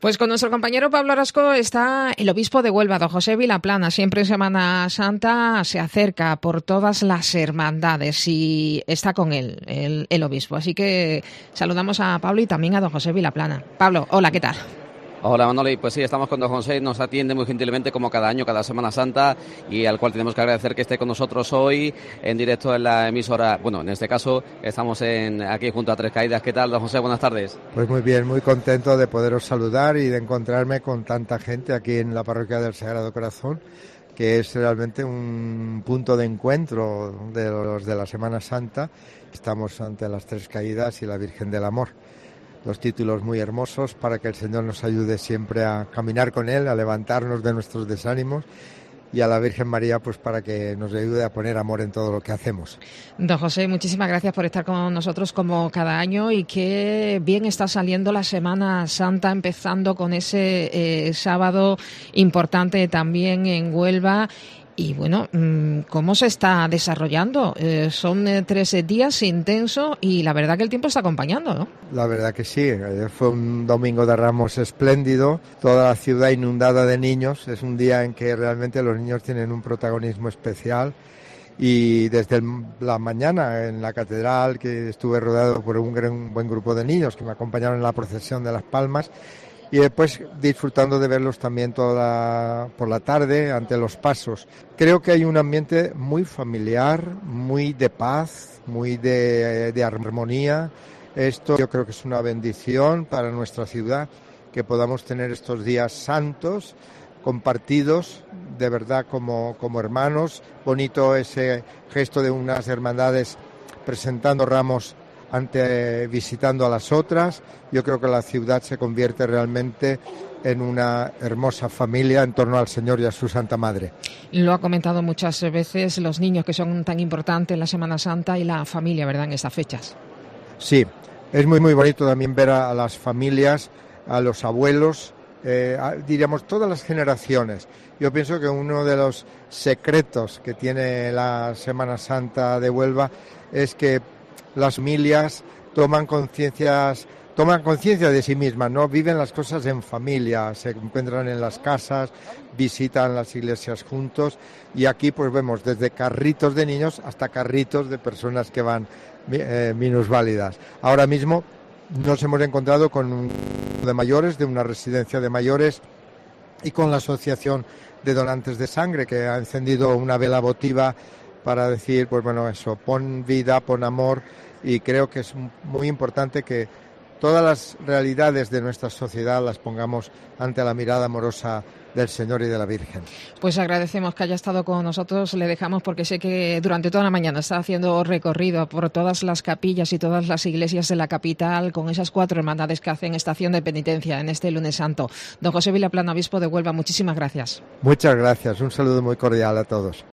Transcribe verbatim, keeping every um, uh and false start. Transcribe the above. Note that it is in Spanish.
Pues con nuestro compañero Pablo Orozco está el obispo de Huelva, don José Vilaplana. Siempre en Semana Santa se acerca por todas las hermandades y está con él, el, el obispo. Así que saludamos a Pablo y también a don José Vilaplana. Pablo, hola, ¿qué tal? Hola Manoli, pues sí, estamos con don José, nos atiende muy gentilmente como cada año, cada Semana Santa, y al cual tenemos que agradecer que esté con nosotros hoy en directo en la emisora. Bueno, en este caso estamos en, aquí junto a Tres Caídas. ¿Qué tal, don José? Buenas tardes. Pues muy bien, muy contento de poderos saludar y de encontrarme con tanta gente aquí en la parroquia del Sagrado Corazón, que es realmente un punto de encuentro de los de la Semana Santa. Estamos ante las Tres Caídas y la Virgen del Amor. Dos títulos muy hermosos para que el Señor nos ayude siempre a caminar con Él, a levantarnos de nuestros desánimos, y a la Virgen María pues para que nos ayude a poner amor en todo lo que hacemos. Don José, muchísimas gracias por estar con nosotros como cada año, y qué bien está saliendo la Semana Santa, empezando con ese eh, sábado importante también en Huelva. Y bueno, ¿cómo se está desarrollando? Eh, son eh, tres días intensos y la verdad que el tiempo está acompañando, ¿no? La verdad que sí, ayer fue un domingo de Ramos espléndido, toda la ciudad inundada de niños. Es un día en que realmente los niños tienen un protagonismo especial, y desde el, la mañana en la catedral, que estuve rodeado por un gran, buen grupo de niños que me acompañaron en la procesión de las Palmas, y después disfrutando de verlos también toda por la tarde ante los pasos. Creo que hay un ambiente muy familiar, muy de paz, muy de, de armonía. Esto yo creo que es una bendición para nuestra ciudad, que podamos tener estos días santos compartidos de verdad como, como hermanos. Bonito ese gesto de unas hermandades presentando ramos ante visitando a las otras. Yo creo que la ciudad se convierte realmente en una hermosa familia en torno al Señor y a su Santa Madre. Lo ha comentado muchas veces, los niños que son tan importantes en la Semana Santa y la familia, ¿verdad?, en estas fechas. Sí, es muy muy bonito también ver a, a las familias, a los abuelos, eh, a, diríamos todas las generaciones. Yo pienso que uno de los secretos que tiene la Semana Santa de Huelva es que las familias toman conciencias, toman conciencia de sí mismas, ¿no? Viven las cosas en familia, se encuentran en las casas, visitan las iglesias juntos, y aquí pues vemos desde carritos de niños hasta carritos de personas que van eh, minusválidas. Ahora mismo nos hemos encontrado con un grupo de mayores, de una residencia de mayores, y con la Asociación de Donantes de Sangre, que ha encendido una vela votiva para decir, pues bueno, eso, pon vida, pon amor, y creo que es muy importante que todas las realidades de nuestra sociedad las pongamos ante la mirada amorosa del Señor y de la Virgen. Pues agradecemos que haya estado con nosotros, le dejamos porque sé que durante toda la mañana está haciendo recorrido por todas las capillas y todas las iglesias de la capital con esas cuatro hermandades que hacen estación de penitencia en este lunes santo. Don José Vilaplana, obispo de Huelva, muchísimas gracias. Muchas gracias, un saludo muy cordial a todos.